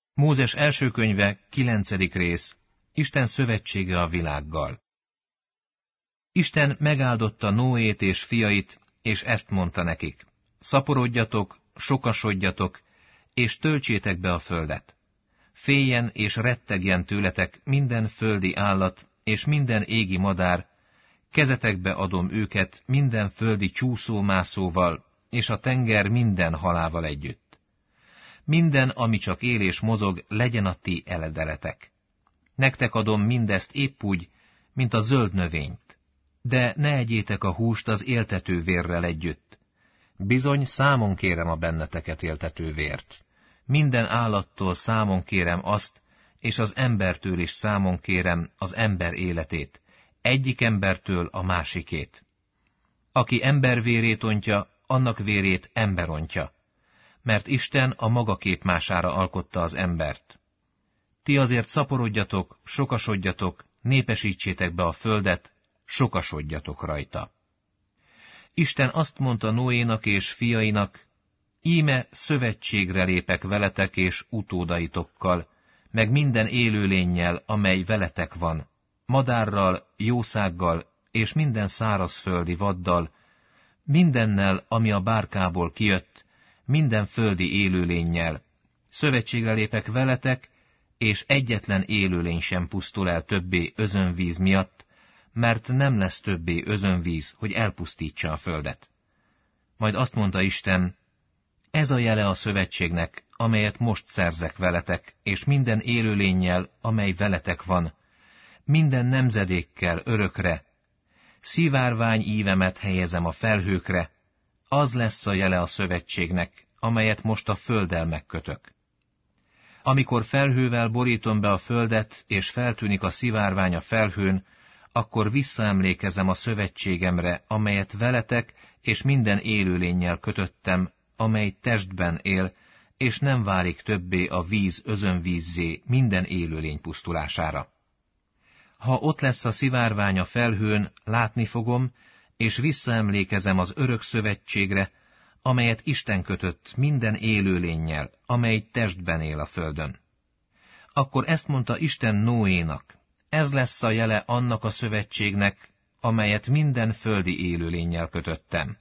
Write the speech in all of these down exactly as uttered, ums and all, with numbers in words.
Mózes első könyve, kilencedik rész. Isten szövetsége a világgal. Isten megáldotta Noét és fiait, és ezt mondta nekik: szaporodjatok, sokasodjatok, és töltsétek be a földet. Féljen és rettegjen tőletek minden földi állat, és minden égi madár, kezetekbe adom őket minden földi csúszómászóval, és a tenger minden halával együtt. Minden, ami csak él és mozog, legyen a ti eledeletek. Nektek adom mindezt épp úgy, mint a zöld növényt, de ne egyétek a húst az éltető vérrel együtt. Bizony számon kérem a benneteket éltető vért. Minden állattól számon kérem azt, és az embertől is számon kérem az ember életét, egyik embertől a másikét. Aki ember vérét ontja, annak vérét ember ontja, mert Isten a maga képmására alkotta az embert. Ti azért szaporodjatok, sokasodjatok, népesítsétek be a földet, sokasodjatok rajta. Isten azt mondta Noénak és fiainak: íme szövetségre lépek veletek és utódaitokkal, meg minden élőlénnyel, amely veletek van, madárral, jószággal és minden szárazföldi vaddal, mindennel, ami a bárkából kijött, minden földi élőlénnyel. Szövetségre lépek veletek, és egyetlen élőlény sem pusztul el többé özönvíz miatt, mert nem lesz többé özönvíz, hogy elpusztítsa a földet. Majd azt mondta Isten: ez a jele a szövetségnek, amelyet most szerzek veletek, és minden élőlénnyel, amely veletek van, minden nemzedékkel örökre. Szivárvány ívemet helyezem a felhőkre, az lesz a jele a szövetségnek, amelyet most a földdel megkötök. Amikor felhővel borítom be a földet, és feltűnik a szivárvány a felhőn, akkor visszaemlékezem a szövetségemre, amelyet veletek és minden élőlénnyel kötöttem, amely testben él, és nem válik többé a víz özönvízzé minden élőlény pusztulására. Ha ott lesz a szivárvány a felhőn, látni fogom, és visszaemlékezem az örök szövetségre, amelyet Isten kötött minden élőlénnyel, amely testben él a földön. Akkor ezt mondta Isten Noénak: ez lesz a jele annak a szövetségnek, amelyet minden földi élőlénnyel kötöttem.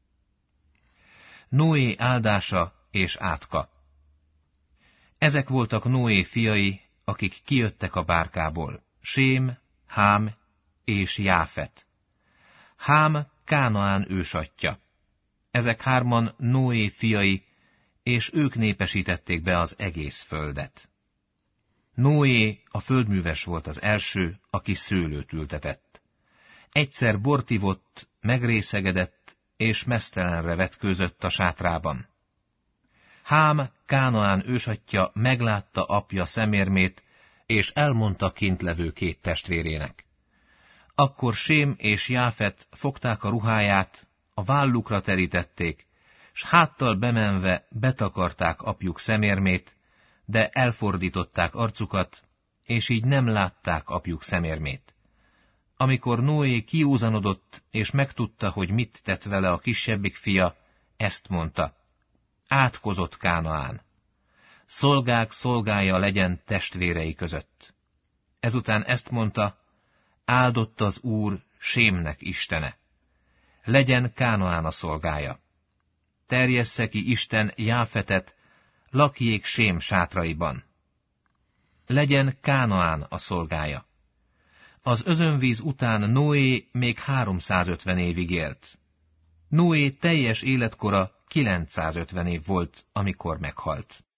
Noé áldása és átka. Ezek voltak Noé fiai, akik kijöttek a bárkából: Sém, Hám és Jáfet. Hám Kánaán ősatja. Ezek hárman Noé fiai, és ők népesítették be az egész földet. Noé a földműves volt az első, aki szőlőt ültetett. Egyszer bort ivott, megrészegedett, és meztelenre vetkőzött a sátrában. Hám Kánaán ősatja meglátta apja szemérmét, és elmondta kint levő két testvérének. Akkor Sém és Jáfet fogták a ruháját, a vállukra terítették, s háttal bemenve betakarták apjuk szemérmét, de elfordították arcukat, és így nem látták apjuk szemérmét. Amikor Noé kiúzanodott, és megtudta, hogy mit tett vele a kisebbik fia, ezt mondta: átkozott Kánaán. Szolgák szolgája legyen testvérei között. Ezután ezt mondta: áldott az Úr, Sémnek istene. Legyen Kánaán a szolgája. Terjessze ki Isten Jáfetet, lakjék Sém sátraiban. Legyen Kánaán a szolgája. Az özönvíz után Noé még háromszázötven évig élt. Noé teljes életkora kilencszázötven év volt, amikor meghalt.